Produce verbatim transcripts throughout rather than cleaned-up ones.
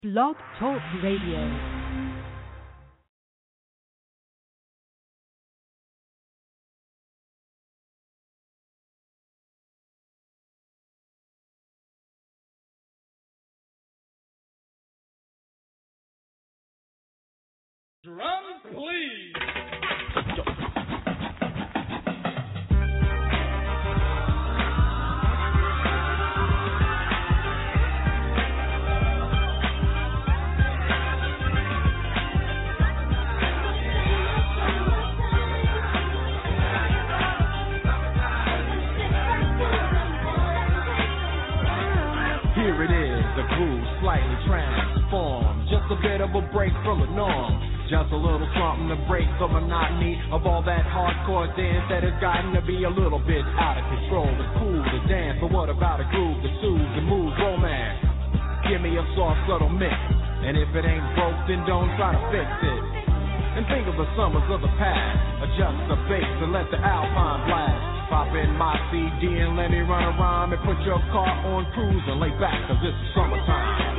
Blog Talk Radio. Drum, please. Here it is, the groove slightly transformed. Just a bit of a break from the norm. Just a little something to break the monotony of all that hardcore dance that has gotten to be a little bit out of control. It's cool to dance, but what about a groove that soothes and moves romance? Give me a soft, subtle mix, and if it ain't broke, then don't try to fix it. And think of the summers of the past. Adjust the bass and let the alpine blast. Pop in my C D and let me run around and put your car on cruise and lay back, cause it's summertime.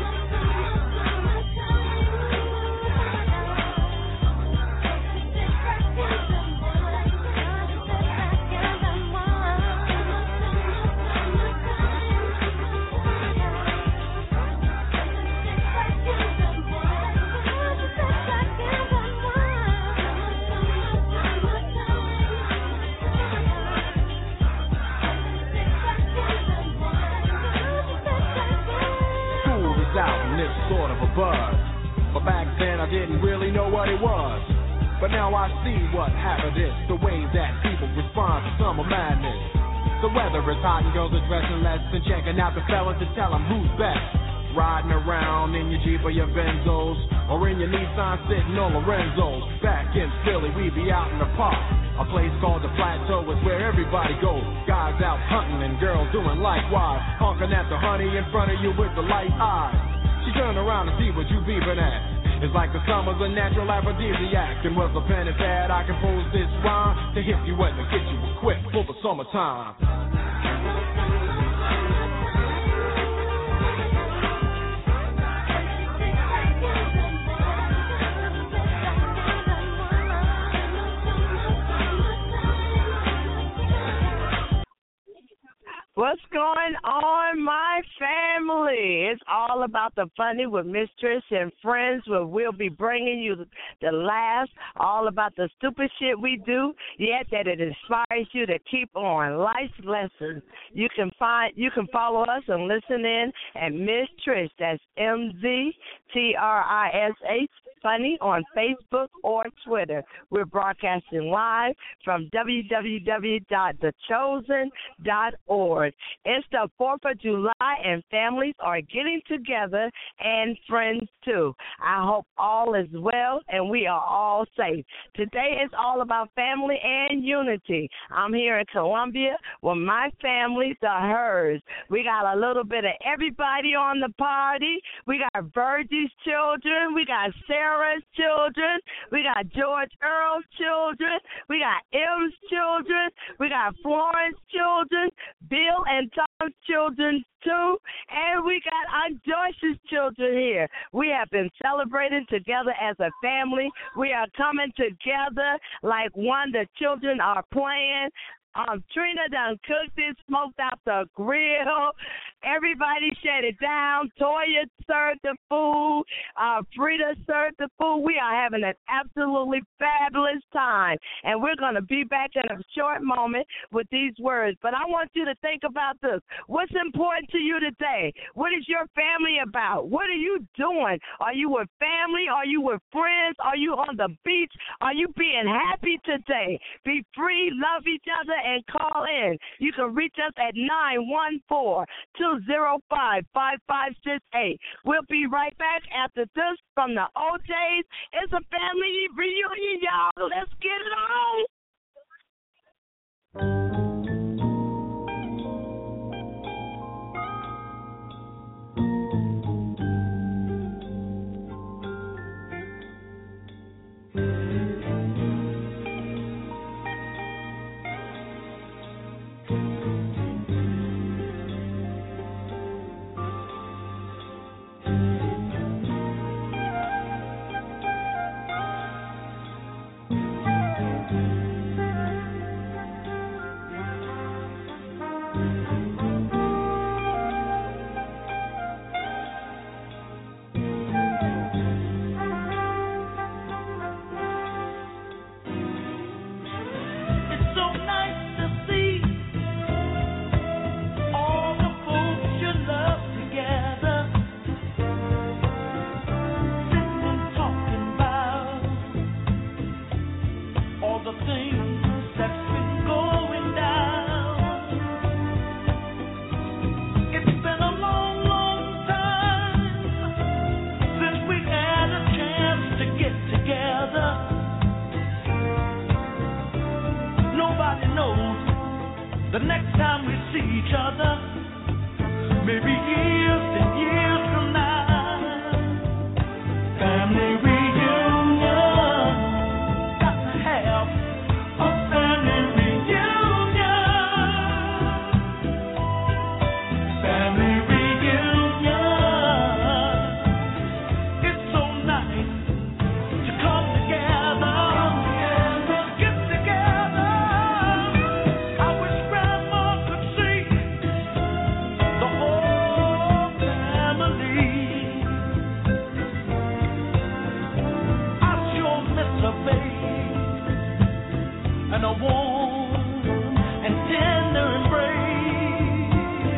Sort of a buzz, but back then I didn't really know what it was. But now I see what happened is the way that people respond to summer madness. The weather is hot and girls are dressing less and checking out the fellas to tell them who's best. Riding around in your Jeep or your Benzos, or in your Nissan sitting on Lorenzo's. Back in Philly, we be out in the park. A place called the Plateau is where everybody goes. Guys out hunting and girls doing likewise. Honking at the honey in front of you with the light eyes. She turned around to see what you beeping at. It's like the summer's a natural aphrodisiac. And was the pen is that I composed this rhyme to hit you and to get you equipped for the summertime. What's going on, my family? It's all about the funny with Mistress and Friends, where we'll be bringing you the laughs, all about the stupid shit we do, yet that it inspires you to keep on. Life's lessons. You can find, you can follow us and listen in at Miss Trish. That's M Z T R I S H. Funny on Facebook or Twitter. We're broadcasting live from w w w dot the chosen dot org. It's the fourth of July and families are getting together and friends too. I hope all is well and we are all safe. Today is all about family and unity. I'm here in Columbia with my family, the Hers. We got a little bit of everybody on the party. We got Virgie's children. We got Sarah children, we got George Earl's children, we got M's children, we got Florence children, Bill and Tom's children too, and we got Aunt Joyce's children here. We have been celebrating together as a family. We are coming together like one. The children are playing. Um, Trina done cooked it, smoked out the grill. Everybody shut it down. Toya served the food. Uh, Frida served the food. We are having an absolutely fabulous time. And we're going to be back in a short moment with these words. But I want you to think about this. What's important to you today? What is your family about? What are you doing? Are you with family? Are you with friends? Are you on the beach? Are you being happy today? Be free, love each other, and call in. You can reach us at nine one four, two zero five, five five six eight. We'll be right back after this from the O Js. It's a family reunion, y'all. Let's get it on. see each other, maybe years and years from now. Family reunion, got to have a family reunion. Family reunion, it's so nice to come together, to get together. I wish Grandma could see the whole family. I sure miss a babe and a warm and tender embrace.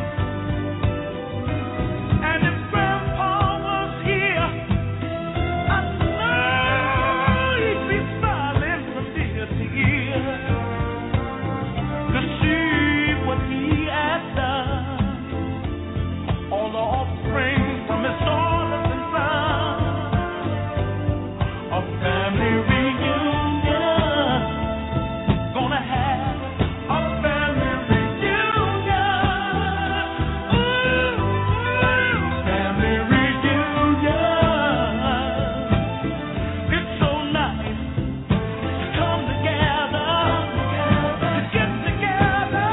And if Grandpa was here, I know he'd be smiling from ear to ear to see what he had done. All the offspring from his daughters and sons. A family reunion, gonna have a family reunion. Ooh, family reunion. It's so nice to come together, to get together.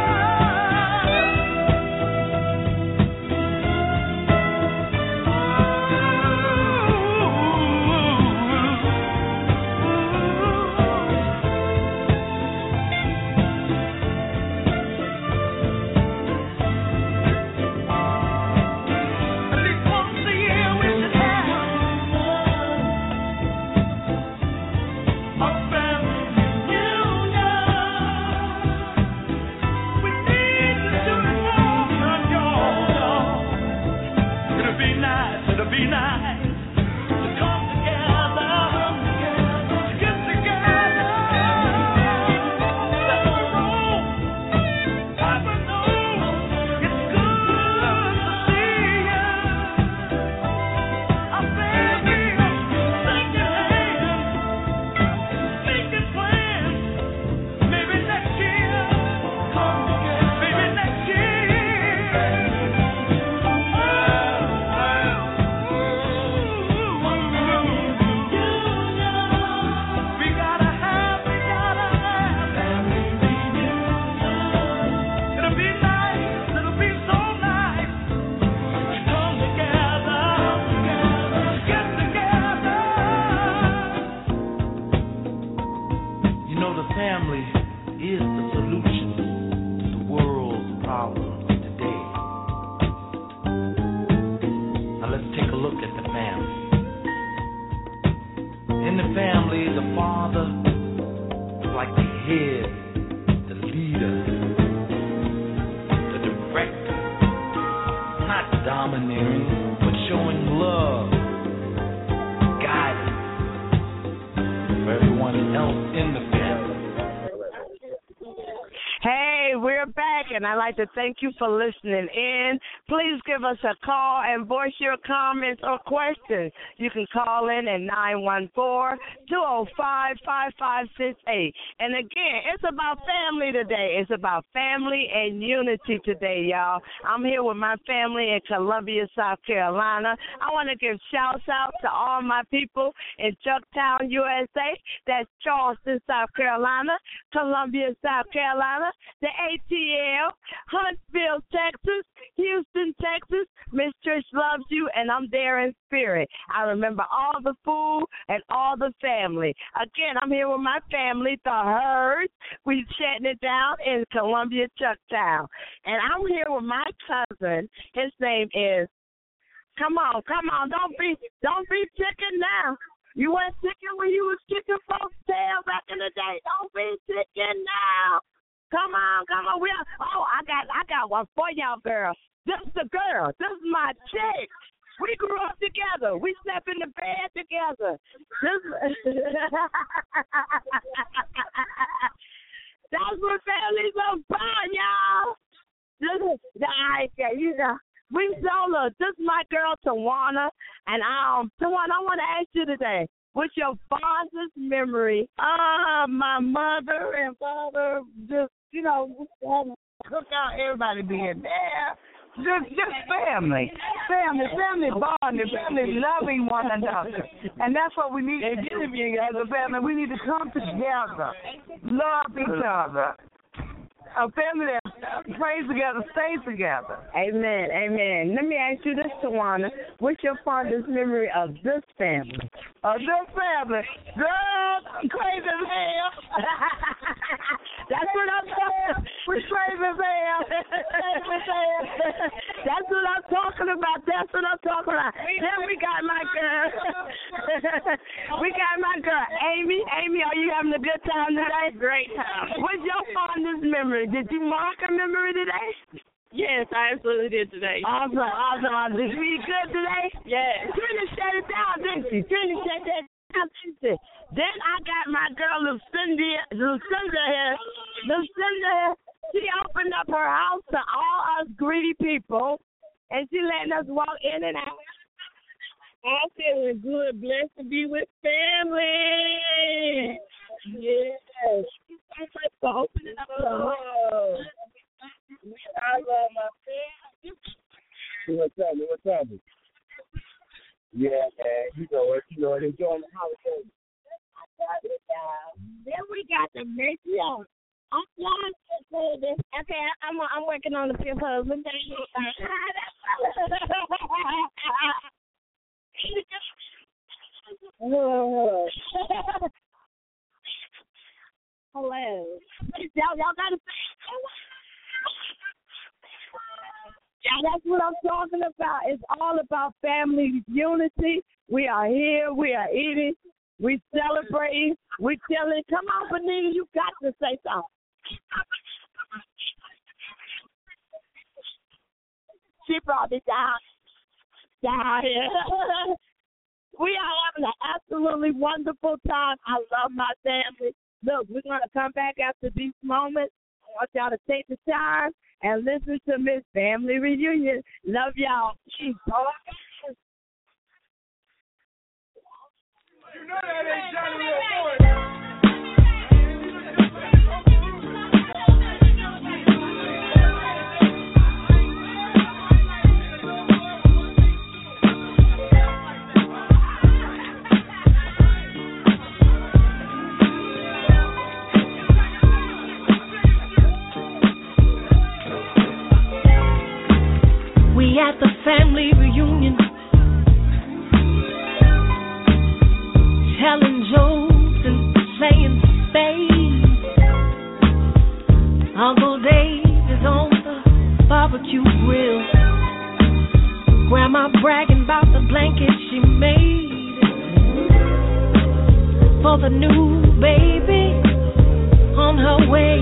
At least once a year we should have a family reunion. We need to do it more, y'all. It'll be nice, it'll be nice to come together, to get together. Have a room, have a know. It's good to see ya. A family, shake your hand, make your plans. Maybe next year, come together. Maybe next year. We gotta have, we gotta have family reunion. It'll be nice, it'll be so nice to come together, get together. You know, the family is the solution to the world's problems today. Now let's take a look at the family. In the family, the father is like the head, the leader, the director, not domineering, but showing love, guidance for everyone else in the family. Hey, we're back, and I'd like to thank you for listening in. Please give us a call and voice your comments or questions. You can call in at nine one four, two oh five, five five six eight. And again, it's about family today. It's about family and unity today, y'all. I'm here with my family in Columbia, South Carolina. I want to give shouts out to all my people in Chucktown, U S A. That's Charleston, South Carolina, Columbia, South Carolina, the A T L, Huntsville, Texas, Houston, Texas. Miss Trish loves you, and I'm there in spirit. I remember all the food and all the family. Again, I'm here with my family, the Herds. We shutting it down in Columbia, Chucktown. And I'm here with my cousin. His name is, come on, come on, don't be, don't be chicken now. You weren't chicken when you was kicking folks' tail back in the day. Don't be chicken now. Come on, come on. We are, oh, I got I got one for y'all, girl. This is the girl. This is my chick. We grew up together. We slept in the bed together. This, that's what families are about, y'all. This is, I, you know, we solo. This is my girl, Tawana. And um, Tawana, I want to ask you today, what's your fondest memory? Ah, uh, my mother and father just, you know, cookout, everybody being there. Just, just family, family, family bonding, family loving one another, and that's what we need to do as a family. We need to come together, love each other. A family that prays together, stays together. Amen, amen. Let me ask you this, Tawana. What's your fondest memory of this family? Of this family? Girl, I'm crazy as hell. That's what I'm talking about. We're crazy as hell. That's what I'm talking about. That's what I'm talking about. Then we got my girl. We got my girl, Amy. Amy, are you having a good time today? Great time. What's your fondest memory? Did you mark a memory today? Yes, I absolutely did today. Awesome, awesome, awesome. Did you eat good today? Yes. Trina shut it down, didn't she? Trina shut that down, didn't she? Then I got my girl Lucinda, Lucinda here. Lucinda here. She opened up her house to all us greedy people, and she letting us walk in and out. I'm feeling good, blessed to be with family. Yes. Thanks for opening up the home. I love my family. What's happening? What's happening? Yeah, man. You know it. You know it. Enjoying the holidays. I love it, y'all. Then we got the matriarch. I'm trying to say this. Okay, I'm I'm working on the fifth husband. Hello. Y'all, y'all gotta. Yeah, that's what I'm talking about. It's all about family unity. We are here. We are eating. We celebrating. We chilling. Come on, Benita. You got to say something. She brought me down. Down here. We are having an absolutely wonderful time. I love my family. Look, we're going to come back after these moments. I want y'all to take the time and listen to Miss Family Reunion. Love y'all. She's talking. You know that ain't Johnny Little Boy. We at the family reunion, telling jokes and saying spades. Uncle Dave is on the barbecue grill. Grandma bragging about the blanket she made for the new baby on her way.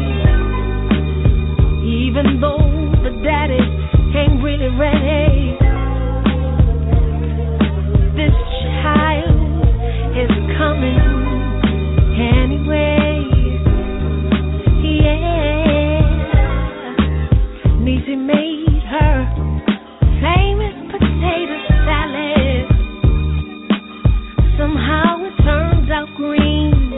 Even though the daddy ain't really ready, this child is coming anyway. Yeah, Niecy made her famous potato salad. Somehow it turns out green.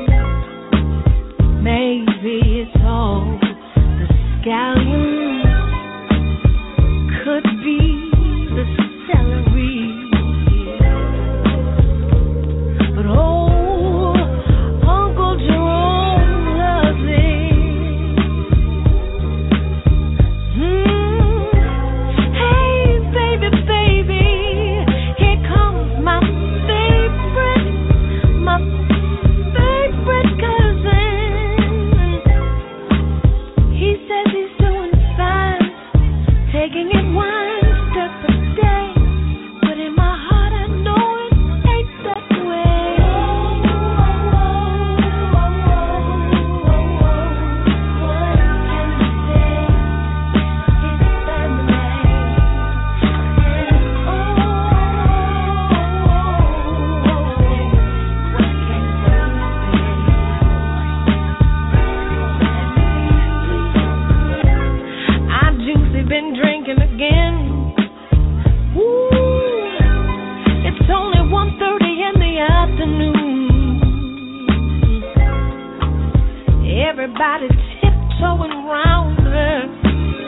Maybe it's all the scallions. Could be the celery, but oh, Uncle Jerome loves it. Mm. Hey, baby, baby, here comes my favorite, my favorite cousin. He says he's doing fine, taking it one step a day, but in my heart I know it ain't that way. What can I say? It's family. Oh, what can I say? I juicy been drinking again. Ooh, it's only one thirty in the afternoon. Everybody tiptoeing round her.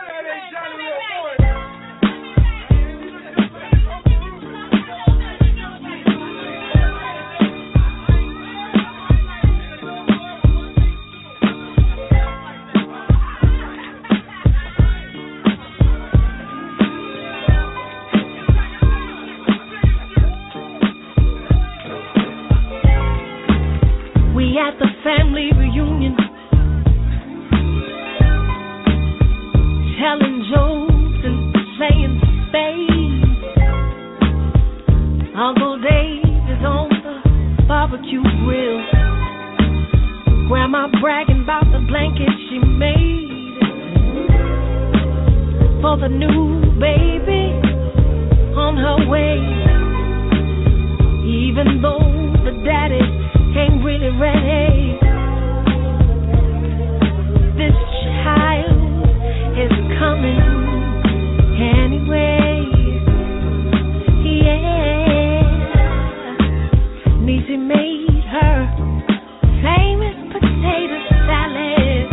At the family reunion, telling jokes and playing spades. Uncle Dave is on the barbecue grill. Grandma bragging about the blanket she made for the new baby on her way. Even though the daddy ain't really ready, this child is coming anyway. Yeah, Niecy made her famous potato salad.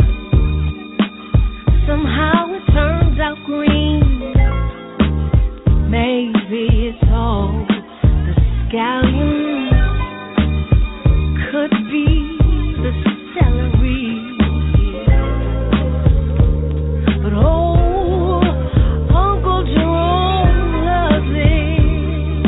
Somehow it turns out green. Maybe it's all the scallions. Could be the celery, but oh, Uncle Jerome loves it.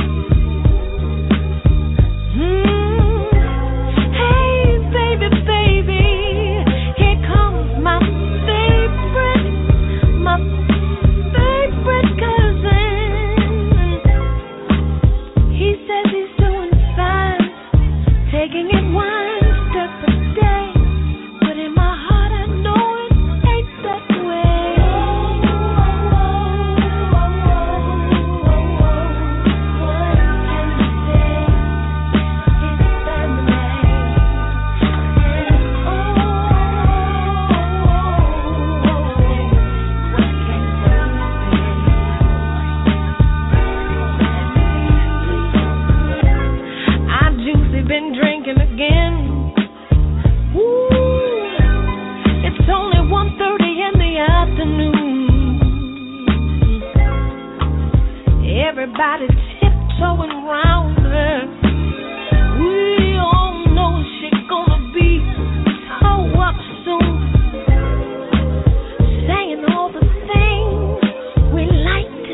Mm. Hey, baby, baby, here comes my favorite, my favorite cousin. He says he's doing fine, taking it one step a day, but in my heart I know it ain't that way. What can I say? It's family. And oh, what can I say? I juicy been drinking again. Ooh, it's only one thirty in the afternoon. Everybody's tiptoeing around her. We all know she's gonna be so up soon, saying all the things we like to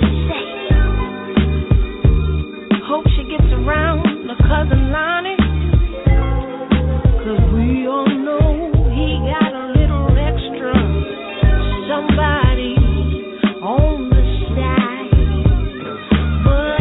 say. Hope she gets around her cousin Lonnie, 'cause we all know he got a little extra somebody on the side. But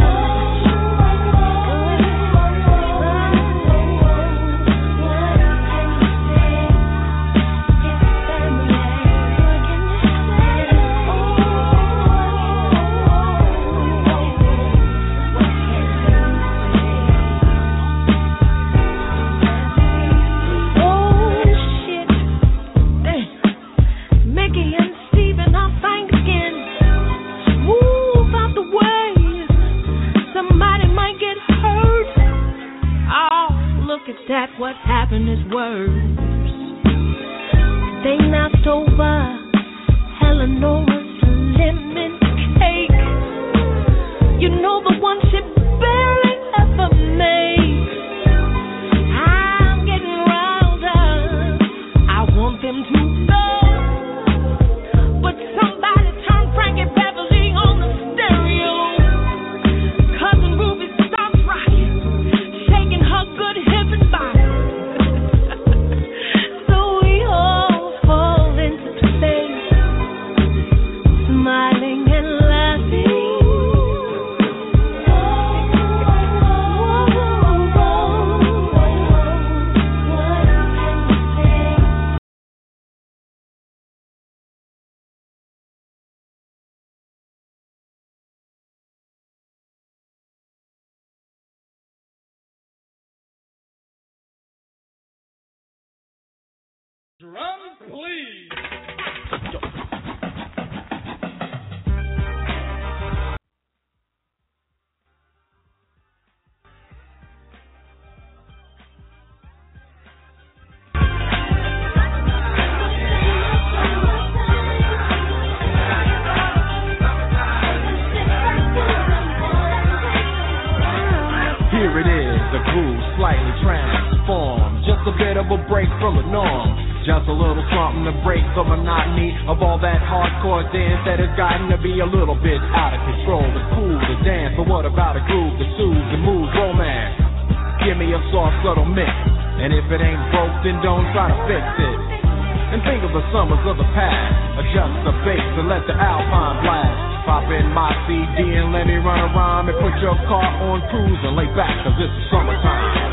that what happened is worse. They knocked over Eleanor's lemon cake. You know, the one she barely ever made. I'm getting riled up. I want them to go, but somebody turn Frankie Beverly on the stereo. Cousin Ruby starts rocking, shaking her good hip and body. So we all fall into place, smiling and laughing. Drum, please. a bit of a break from the norm. Just a little something to break the monotony of all that hardcore dance that has gotten to be a little bit out of control. It's cool to dance, but what about a groove that soothes and moves romance? Give me a soft, subtle mix, and if it ain't broke, then don't try to fix it. And think of the summers of the past. Adjust the bass and let the Alpine blast. Pop in my C D and let me run around and put your car on cruise and lay back, cause it's summertime.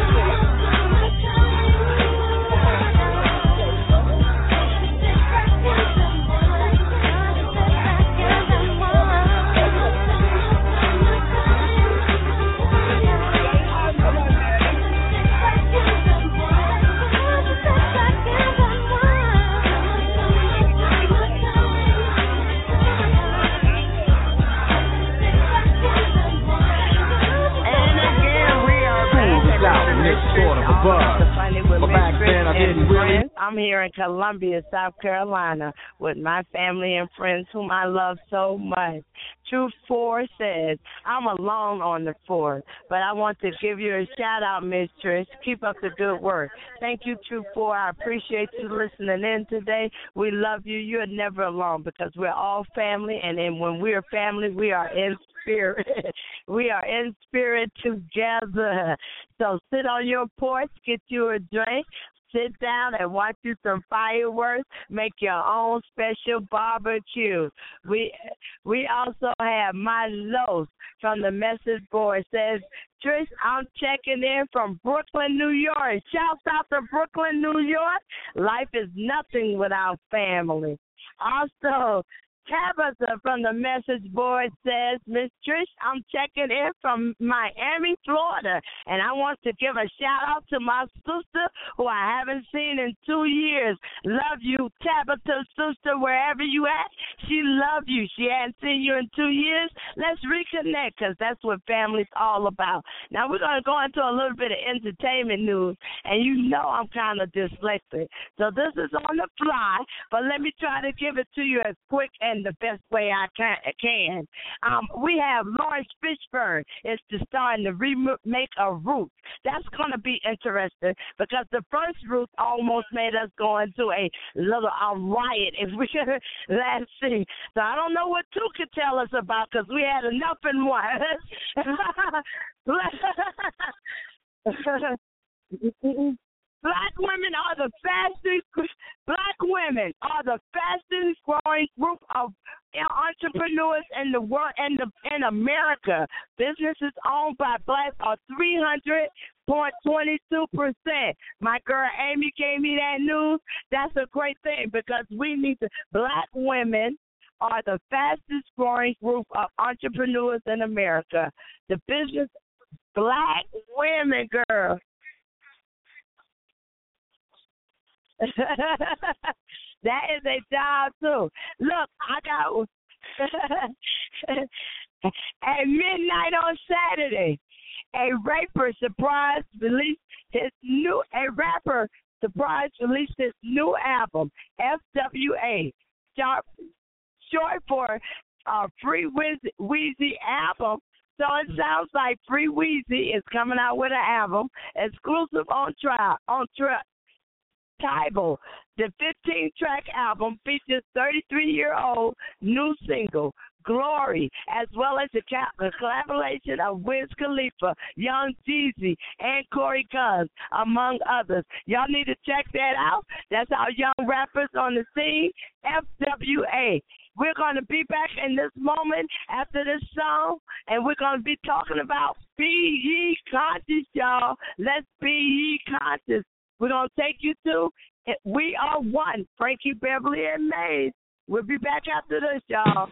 But back then I didn't really. I'm here in Columbia, South Carolina, with my family and friends whom I love so much. Truth four says, I'm alone on the fourth, but I want to give you a shout out, Miss Trish. Keep up the good work. Thank you, Truth four. I appreciate you listening in today. We love you. You're never alone because we're all family, and then when we're family, we are in spirit. We are in spirit together. So sit on your porch, get you a drink, sit down and watch you some fireworks, make your own special barbecue. We we also have my Los from the message board says, Trish, I'm checking in from Brooklyn, New York. Shouts out to Brooklyn, New York. Life is nothing without family. Also, Tabitha from the message board says, Miss Trish, I'm checking in from Miami, Florida, and I want to give a shout-out to my sister who I haven't seen in two years. Love you, Tabitha, sister, wherever you at. She love you. She hadn't seen you in two years. Let's reconnect because that's what family's all about. Now, we're going to go into a little bit of entertainment news, and you know I'm kind of dyslexic, so this is on the fly, but let me try to give it to you as quick and the best way I can. can. Um, we have Lawrence Fishburne is to star in the remake of Roots. That's going to be interesting because the first Roots almost made us go into a little a riot if we could last see. So I don't know what two could tell us about because we had enough in one. Black women are the fastest. Black women are the fastest growing group of entrepreneurs in the world and in, in America. Businesses owned by blacks are three hundred point two two percent. My girl Amy gave me that news. That's a great thing because we need to. Black women are the fastest growing group of entrepreneurs in America. The business, black women, girl. That is a job too. Look, I got at midnight on Saturday, a rapper surprise released his new a rapper surprise released his new album, F W A, short, short for uh, Free Weezy, Weezy album. So it sounds like Free Weezy is coming out with an album exclusive on trial on trial. Tidal. The fifteen-track album features thirty-three-year-old new single, Glory, as well as the collaboration of Wiz Khalifa, Young Jeezy, and Corey Guns, among others. Y'all need to check that out. That's our young rappers on the scene, F W A. We're going to be back in this moment after this song, and we're going to be talking about be ye conscious, y'all. Let's be ye conscious. We're going to take you to We Are One, Frankie Beverly and Maze. We'll be back after this, y'all.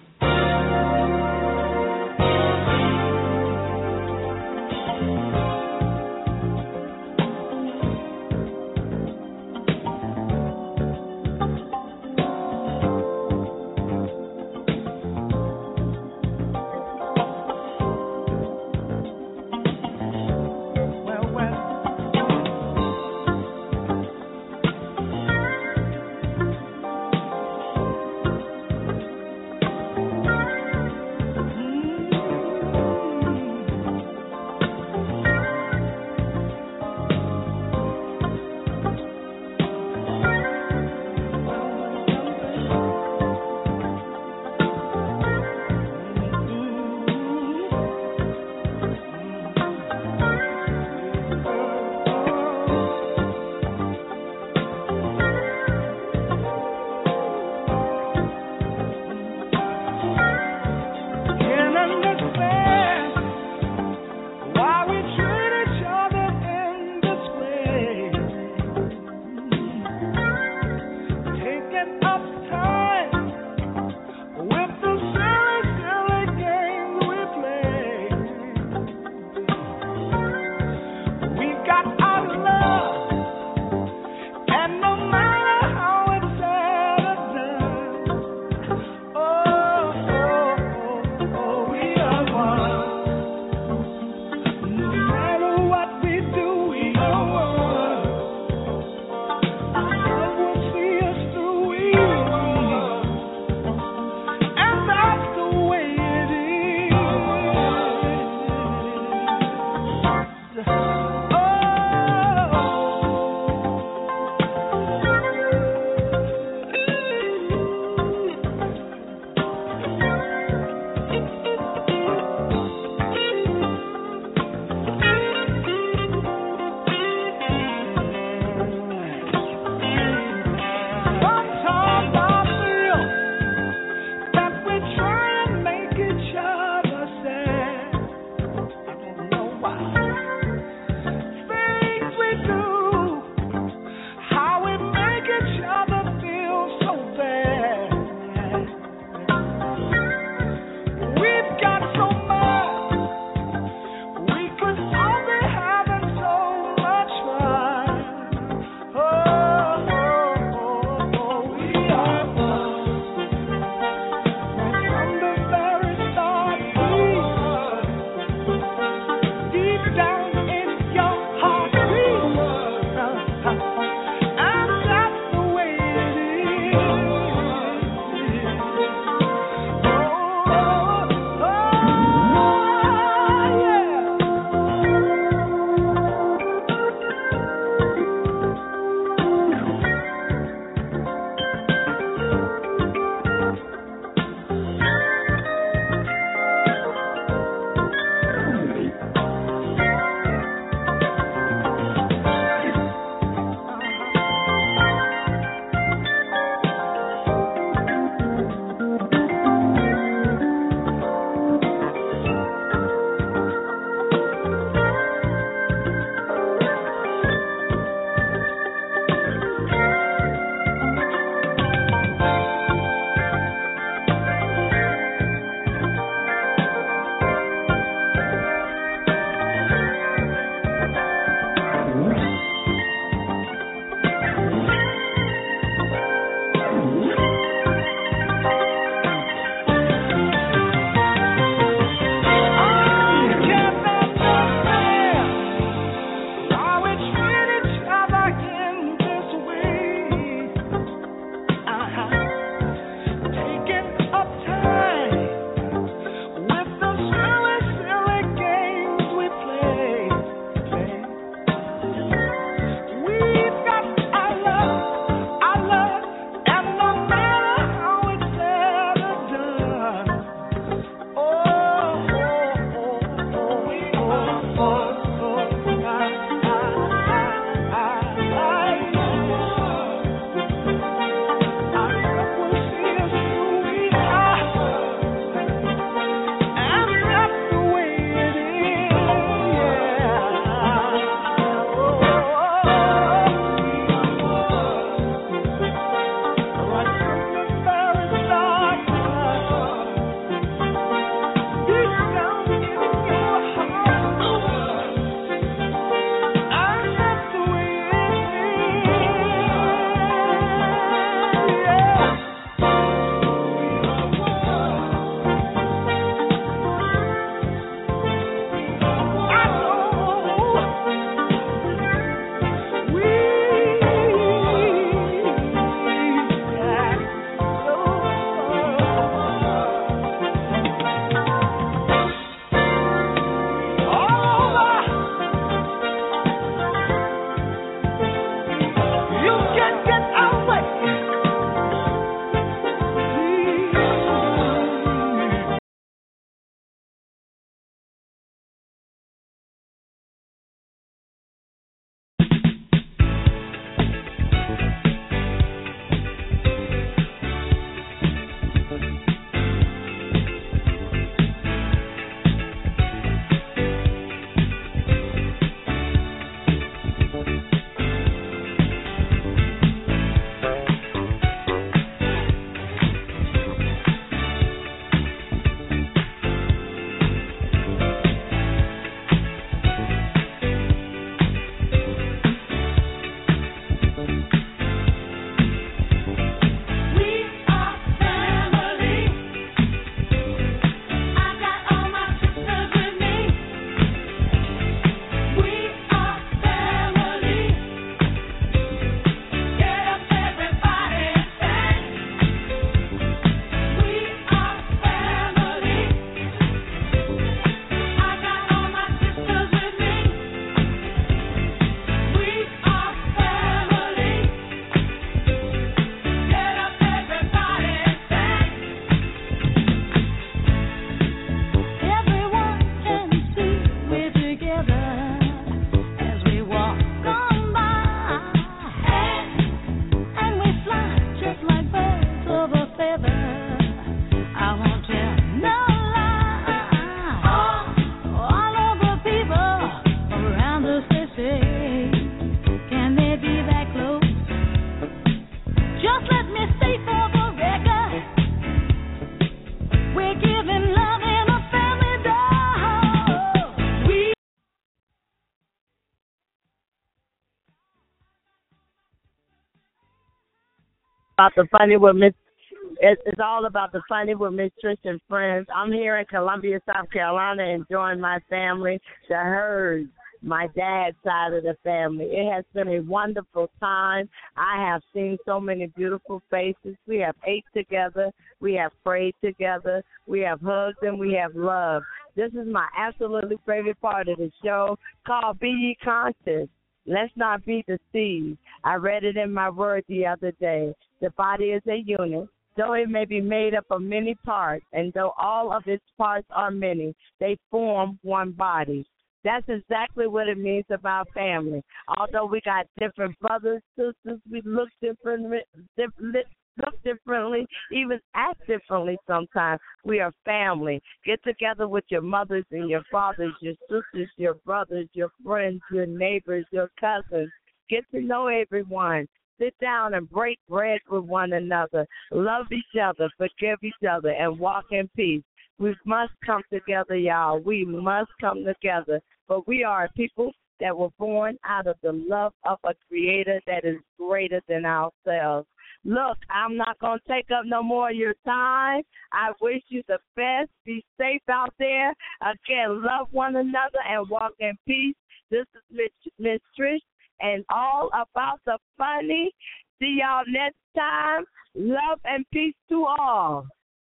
About the funny with Miss, it's, it's all about the funny with Miss Trish and friends. I'm here in Columbia, South Carolina, enjoying my family, the Herds, my dad's side of the family. It has been a wonderful time. I have seen so many beautiful faces. We have ate together. We have prayed together. We have hugged and we have loved. This is my absolutely favorite part of the show called Be Ye Conscious. Let's not be deceived. I read it in my word the other day. The body is a unit. Though it may be made up of many parts, and though all of its parts are many, they form one body. That's exactly what it means about family. Although we got different brothers, sisters, we look different, different look differently, even act differently sometimes. We are family. Get together with your mothers and your fathers, your sisters, your brothers, your friends, your neighbors, your cousins. Get to know everyone. Sit down and break bread with one another. Love each other, forgive each other, and walk in peace. We must come together, y'all. We must come together. But we are people that were born out of the love of a creator that is greater than ourselves. Look, I'm not going to take up no more of your time. I wish you the best. Be safe out there. Again, love one another and walk in peace. This is Miss, Miss Trish and all about the funny. See y'all next time. Love and peace to all.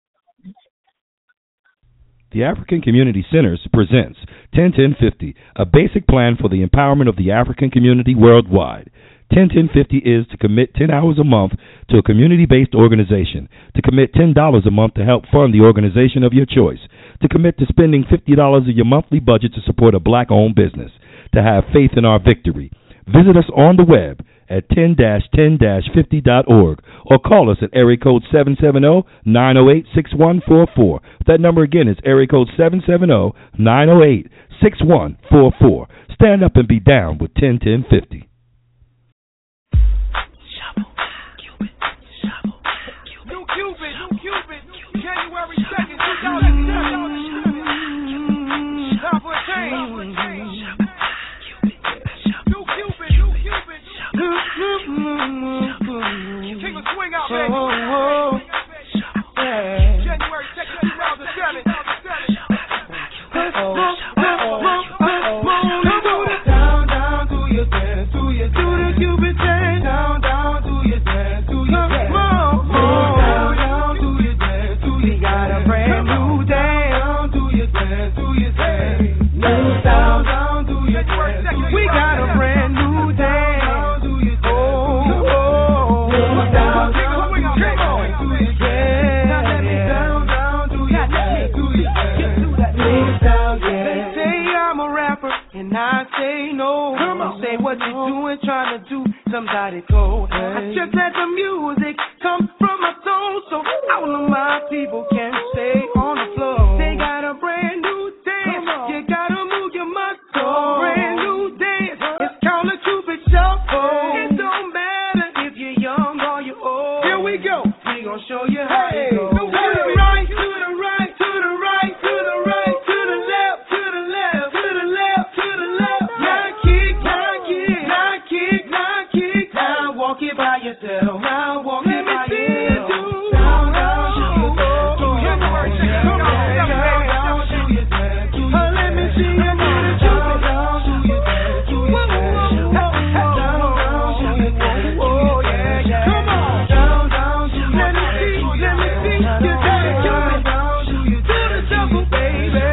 The African Community Centers presents ten ten fifty, a basic plan for the empowerment of the African community worldwide. ten ten fifty is to commit ten hours a month to a community-based organization, to commit ten dollars a month to help fund the organization of your choice, to commit to spending fifty dollars of your monthly budget to support a black-owned business, to have faith in our victory. Visit us on the web at ten ten fifty dot org or call us at area code seven seven zero, nine zero eight, six one four four. That number again is area code seven seven zero, nine zero eight, six one four four. Stand up and be down with ten ten fifty. New Cupid, New Cupid, January second, two thousand seven. Time for a change. New Cupid, New Cupid. King of swing out, baby. January second, two thousand seven. Down, down, do your dance, do your do the Cupid dance. Down, down, do your dance, do your dance. Down, down, do your dance, do your got a brand new dance. Down, do your dance, do your dance. Down, down, do your dance. We got a brand new dance. Down, do your dance. Oh, oh, down, down, do your dance, do your dance. Now let me down, down, do your dance, do your dance. Down, yeah. They say I'm a rapper, and I say no. Come on, say what you doing, trying to do somebody go. I just let the music come from my soul, so all of my people can stay on the floor. They got a brand new dance, you gotta move your muscle. Brand new dance, it's called a Cupid Shuffle. It don't matter if you're young or you're old. Here we go, we gon' show you how it goes. To the right, to the right, to the right, to the right, to the left, to the left, to the left, to the left. Now kick, now kick, now kick, now kick, now walk. yourself. Now walk it by yourself. Down, down, show yourself. Down, down, show yourself. Let me see you do the down, down, show yourself. Down, down, show yourself. Oh yeah, yeah. Come on. Down, down, show yourself. Let me see, let me see you do the down, down, show yourself. Do the double, baby.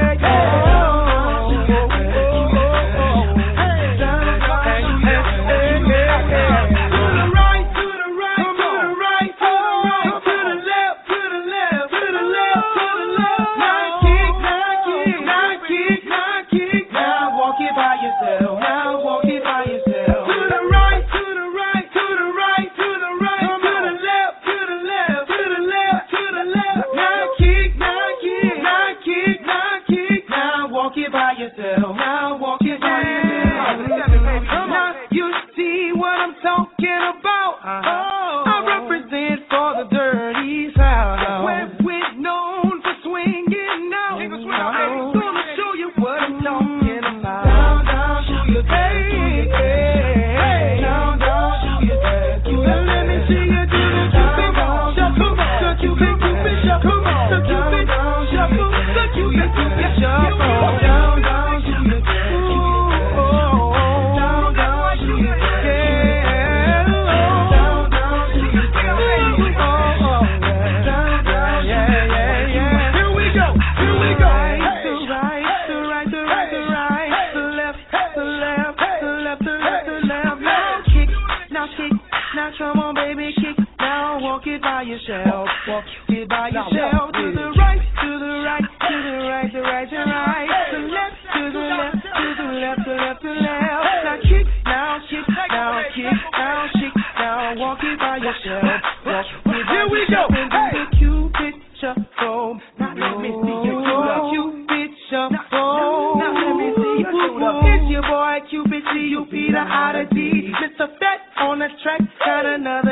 It's your boy Cupid, C U P, the oddity. Mister Fat on the track, got another